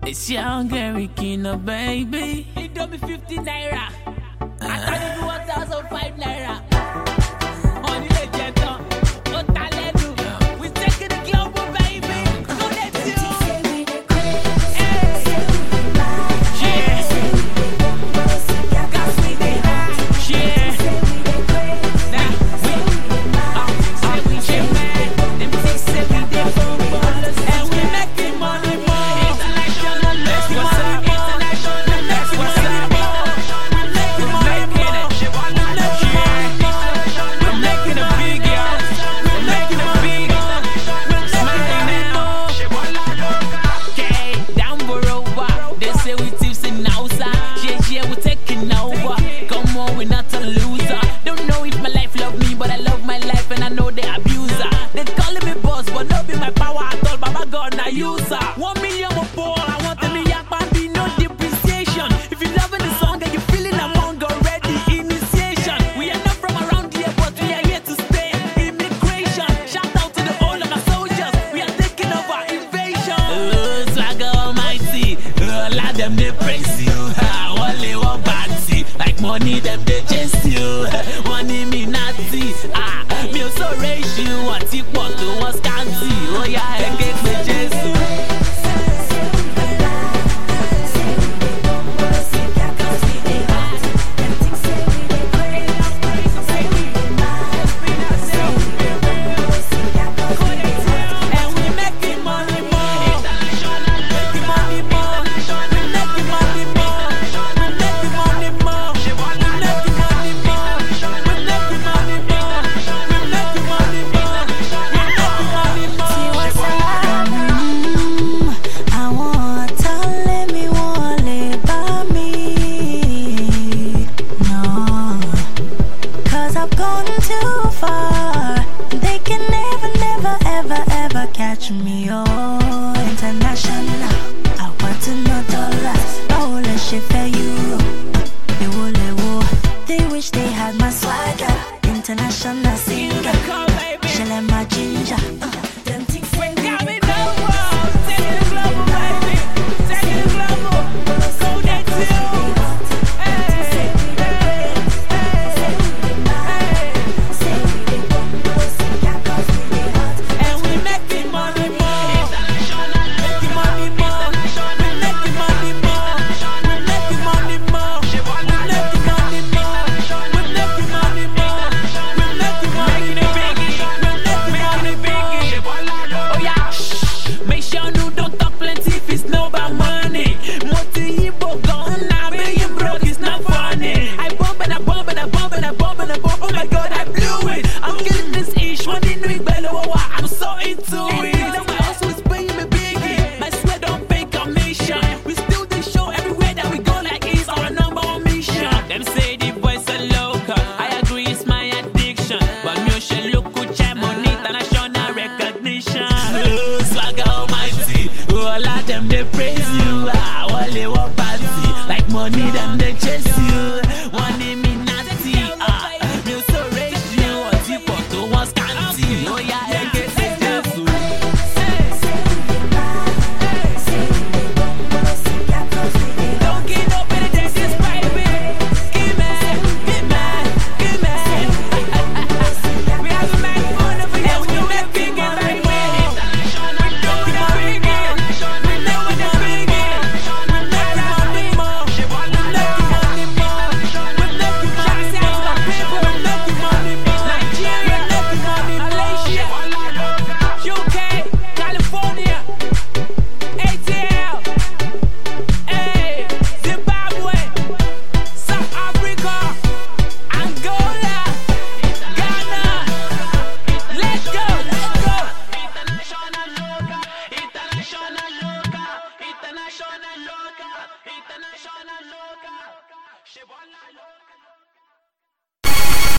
It's young Gary Kino, baby. It don't be 50 naira. I thought it be 1,005 naira. On the legend, on Taledu. We taking the global, baby. Go let's go. User 1 million more ball. I want to be up and be no depreciation. If you loving the song and you feeling among already initiation. We are not from around here, but we are here to stay. Immigration. Shout out to the whole of my soldiers. We are taking over invasion. Oh, Swagger Almighty. All of them they praise you. Only one party. Like money them they chase you. Money me Nazi. Me also raise you. What it want to was candy. Oh yeah, I get me Jesus. Catch me, oh, international. I want to know dollars. All the shit for you. They wish they had my swagger. International singer. Shall I my ginger?